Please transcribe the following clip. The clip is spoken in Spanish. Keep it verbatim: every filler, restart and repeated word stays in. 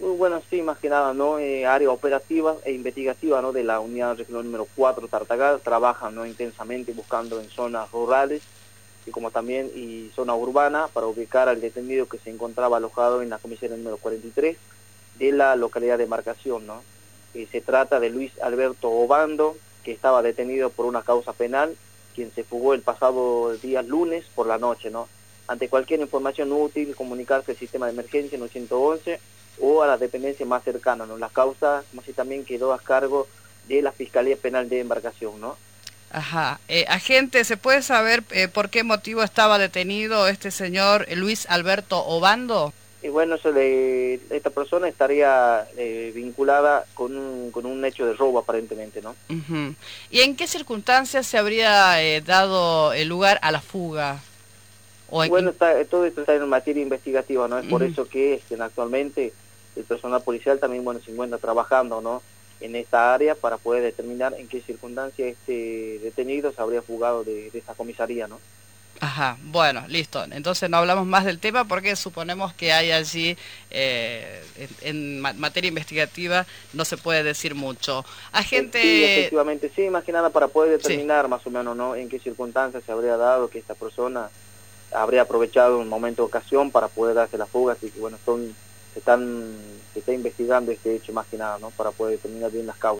Bueno, sí, más que nada, ¿no? Eh, área operativa e investigativa, ¿no? De la unidad regional número cuatro, Tartagal, trabajan, ¿no? Intensamente buscando en zonas rurales y como también y zona urbana para ubicar al detenido que se encontraba alojado en la comisaría número cuarenta y tres de la localidad de Embarcación, ¿no? Eh, se trata de Luis Alberto Obando, que estaba detenido por una causa penal, quien se fugó el pasado día lunes por la noche, ¿no? Ante cualquier información útil, comunicarse al sistema de emergencia nueve once o a la dependencia más cercana, ¿no? La causa, como si también quedó a cargo de la Fiscalía Penal de Embarcación, ¿no? Ajá. Eh, agente, ¿se puede saber eh, por qué motivo estaba detenido este señor eh, Luis Alberto Obando? Y bueno, eso le, esta persona estaría eh, vinculada con un, con un hecho de robo aparentemente, ¿no? Uh-huh. ¿Y en qué circunstancias se habría eh, dado el lugar a la fuga? ¿O en, Bueno, en... está, todo esto está en materia investigativa, ¿no? Es por Uh-huh. eso que este, actualmente el personal policial también, bueno, se encuentra trabajando, ¿no? En esta área para poder determinar en qué circunstancias este detenido se habría fugado de, de esta comisaría, ¿no? Ajá, bueno, listo. Entonces no hablamos más del tema porque suponemos que hay allí, eh, en, en materia investigativa, no se puede decir mucho. Eh, sí, Agente, efectivamente, sí, más que nada para poder sí. determinar más o menos, ¿no? En qué circunstancias se habría dado que esta persona habría aprovechado un momento de ocasión para poder darse la fuga, así que bueno, son, se están, se está investigando este hecho más que nada, ¿no? Para poder determinar bien las causas.